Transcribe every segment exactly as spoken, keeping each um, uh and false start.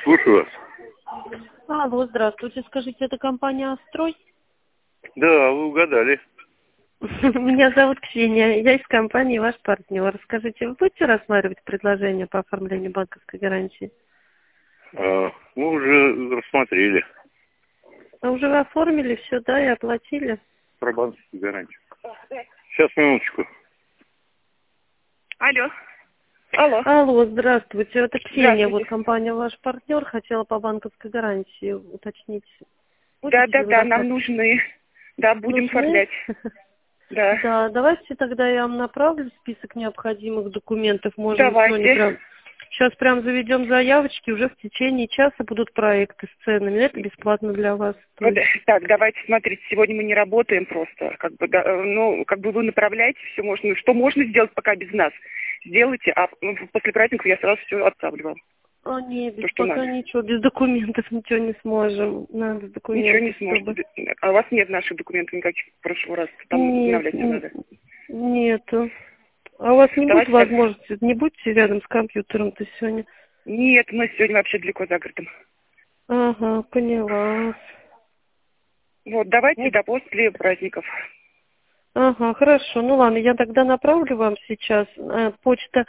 Слушаю вас. Алло, здравствуйте. Скажите, это компания «Астрой»? Да, вы угадали. Меня зовут Ксения. Я из компании «Ваш партнер». Скажите, вы будете рассматривать предложение по оформлению банковской гарантии? А, мы уже рассмотрели А уже вы оформили все, да, и оплатили? про банковскую гарантию. Сейчас, минуточку. Алло. Алло. Алло, здравствуйте. Это Ксения, Здравствуйте. вот компания «Ваш партнер». Хотела по банковской гарантии уточнить. Да, Будете да, ли вы да, нам рассматривать? нужны. Да, будем Нужны? оформлять. Да. Да, давайте тогда я вам направлю список необходимых документов. Можно Давайте. сегодня прям... Сейчас прям заведем заявочки, уже в течение часа будут проекты с ценами. Это бесплатно для вас. То Вот, есть... так, давайте, смотрите, сегодня мы не работаем просто. Как бы, да, э, ну, как бы вы направляете все можно. Что можно сделать пока без нас? Сделайте, а ну, после праздников я сразу все отправлю вам. О, нет, без То, что пока надо. ничего, без документов ничего не сможем. Надо документы, Ничего не сможете. чтобы... А у вас нет наших документов никаких в прошлый раз. Там Нет, обновлять все надо. нету. А у вас не будет Давайте так. возможности, не будете рядом с компьютером-то сегодня? Нет, мы сегодня вообще далеко за городом. Ага, поняла. Вот, давайте, Вот. да, после праздников. Ага, хорошо. Ну ладно, я тогда направлю вам сейчас. Э, почта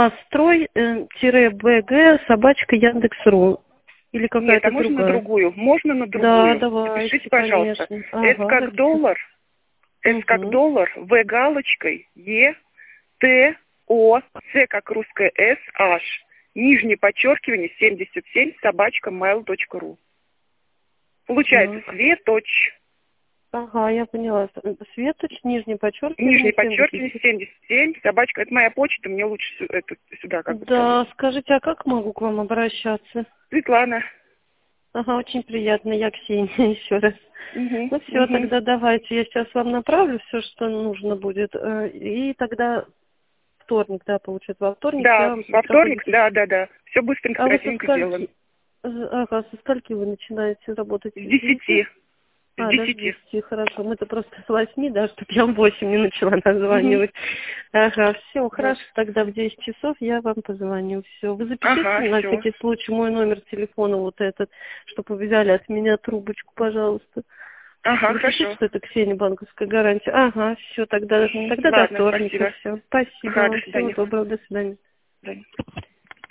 астрой-бг собачка Яндекс.ру. Или Нет, какая-то а можно на другая? другую? Можно на Да, другую? давайте, Напишите, пожалуйста. конечно. С Ага, как доллар, С как угу. доллар, В галочкой, Е, Т, О, С как русская С, H, нижнее подчеркивание, семьдесят семь, собачка, mail точка ру. Получается, Так. Светоч, Ага, я поняла. Светоч, нижний подчеркивание, нижнее семьдесят подчеркивание, семь. семьдесят семь, собачка, это моя почта, мне лучше сю- это, сюда как бы Да, сказать. скажите, а как могу к вам обращаться? Светлана. Ага, очень приятно, я Ксения еще раз. Угу, Ну все, угу. тогда давайте, я сейчас вам направлю все, что нужно будет. э, И тогда вторник, да, получается, во вторник я Да, вам с во утра вторник, буду... да, да, да. Все быстренько, А вы со красивенько сделаем. скольки... э, Ага, со скольки вы начинаете работать? С С девяти? десяти. С А, даже с десяти. десяти, хорошо. Мы-то просто с восьми, да, чтобы я в восемь не начала Угу. названивать. Ага, все, Вот. хорошо, тогда в десять часов я вам позвоню. Все. Вы запишите Ага, на все. всякий случай мой номер телефона вот этот, чтобы вы взяли от меня трубочку, пожалуйста. Ага, Запишите, хорошо. что это Ксения, банковская гарантия. Ага, все, тогда, Угу. тогда до Ладно, вторника спасибо. все. Спасибо Ага, вам, до всего свидания. доброго, до свидания. До свидания.